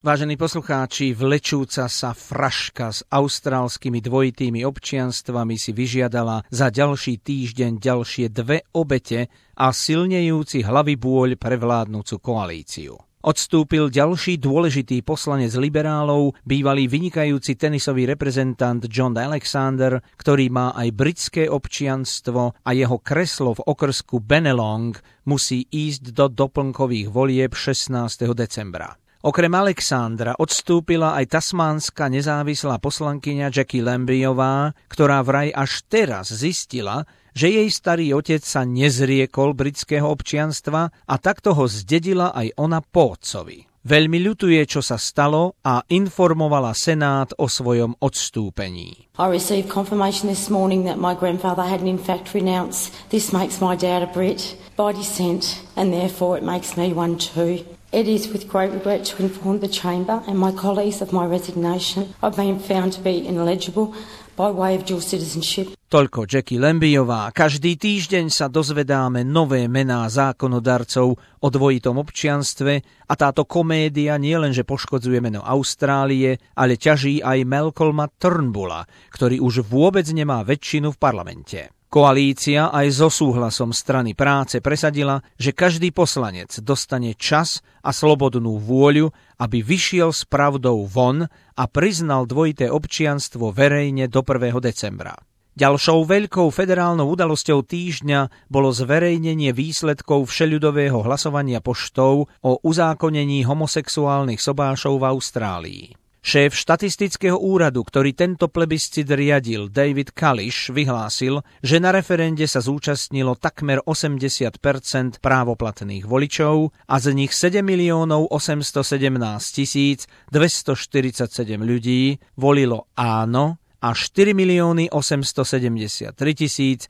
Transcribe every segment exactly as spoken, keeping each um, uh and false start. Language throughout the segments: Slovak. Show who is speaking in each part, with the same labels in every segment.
Speaker 1: Vážení poslucháči, vlečúca sa fraška s austrálskymi dvojitými občianstvami si vyžiadala za ďalší týždeň ďalšie dve obete a silnejúci hlavybôľ pre vládnucu koalíciu. Odstúpil ďalší dôležitý poslanec liberálov, bývalý vynikajúci tenisový reprezentant John Alexander, ktorý má aj britské občianstvo, a jeho kreslo v okrsku Bennelong musí ísť do doplnkových volieb šestnásteho decembra. Okrem Alexandra odstúpila aj tasmánska nezávislá poslankyňa Jackie Lambyová, ktorá vraj až teraz zistila, že jej starý otec sa nezriekol britského občianstva a takto ho zdedila aj ona po otcovi. Veľmi ľutuje, čo sa stalo, a informovala Senát o svojom odstúpení.
Speaker 2: I received confirmation this morning that my grandfather had in fact renounced. This makes my dad a Brit by descent, and therefore it makes me one too. It is with great regret to inform the Chamber and my colleagues of my resignation. I've been found to be ineligible by way of dual citizenship.
Speaker 1: Toľko Jackie Lambyová. Každý týždeň sa dozvedáme nové mená zákonodarcov o dvojitom občianstve a táto komédia nielenže poškodzuje meno Austrálie, ale ťaží aj Malcolma Turnbulla, ktorý už vôbec nemá väčšinu v parlamente. Koalícia aj so súhlasom strany práce presadila, že každý poslanec dostane čas a slobodnú vôľu, aby vyšiel s pravdou von a priznal dvojité občianstvo verejne do prvého decembra. Ďalšou veľkou federálnou udalosťou týždňa bolo zverejnenie výsledkov všeľudového hlasovania poštou o uzákonení homosexuálnych sobášov v Austrálii. Šéf štatistického úradu, ktorý tento plebiscit riadil, David Kalish, vyhlásil, že na referende sa zúčastnilo takmer osemdesiat percent právoplatných voličov a z nich sedem miliónov osemstosedemnásť tisíc dvestoštyridsaťsedem ľudí volilo áno a štyri milióny osemstosedemdesiattri tisíc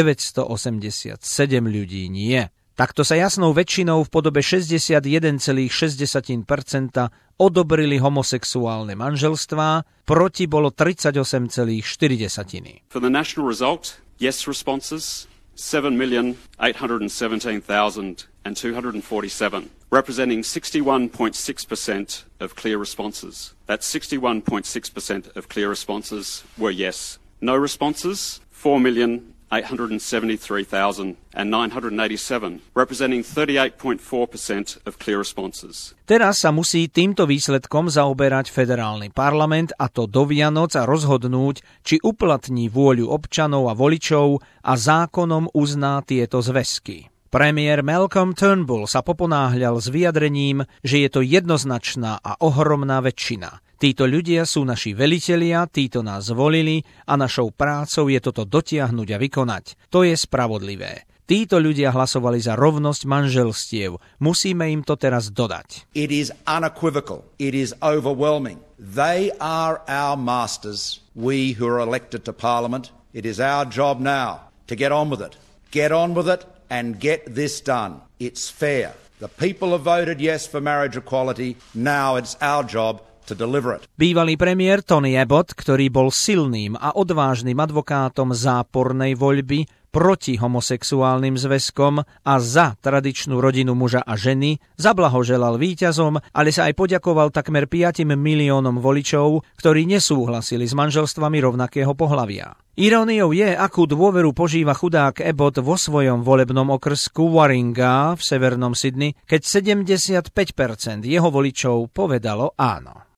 Speaker 1: deväťstoosemdesiatsedem ľudí nie. Takto sa jasnou väčšinou v podobe šesťdesiatjeden celá šesť percenta odobrili homosexuálne manželstvá, proti bolo tridsaťosem celá štyri percenta.
Speaker 3: For the national result, yes responses, seven million eight hundred seventeen thousand two hundred forty-seven, representing sixty-one point six percent of clear responses. That's sixty-one point six percent of clear responses were yes. No responses, four million eight hundred seventy-three thousand nine hundred eighty-seven, representing thirty-eight point four percent of clear responses.
Speaker 1: Teraz sa musí týmto výsledkom zaoberať federálny parlament, a to do Vianoc, a rozhodnúť, či uplatní vôľu občanov a voličov a zákonom uzná tieto zväzky. Premiér Malcolm Turnbull sa poponáhľal s vyjadrením, že je to jednoznačná a ohromná väčšina. Títo ľudia sú naši velitelia, títo nás volili a našou prácou je toto dotiahnuť a vykonať. To je spravodlivé. Títo ľudia hlasovali za rovnosť manželstiev. Musíme im to teraz dodať.
Speaker 4: It is unequivocal. It is overwhelming. They are our masters. We who are elected to Parliament. It is our job now to get on with it. Get on with it and get this done. It's fair. The people have voted yes for marriage equality. Now it's our job to deliver it.
Speaker 1: Bývalý premiér Tony Abbott, ktorý bol silným a odvážnym advokátom zápornej voľby proti homosexuálnym zväzkom a za tradičnú rodinu muža a ženy, zablahoželal víťazom, ale sa aj poďakoval takmer piatim miliónom voličov, ktorí nesúhlasili s manželstvami rovnakého pohlavia. Iróniou je, akú dôveru požíva chudák Abbott vo svojom volebnom okrsku Warringah v severnom Sydney, keď sedemdesiatpäť percent jeho voličov povedalo áno.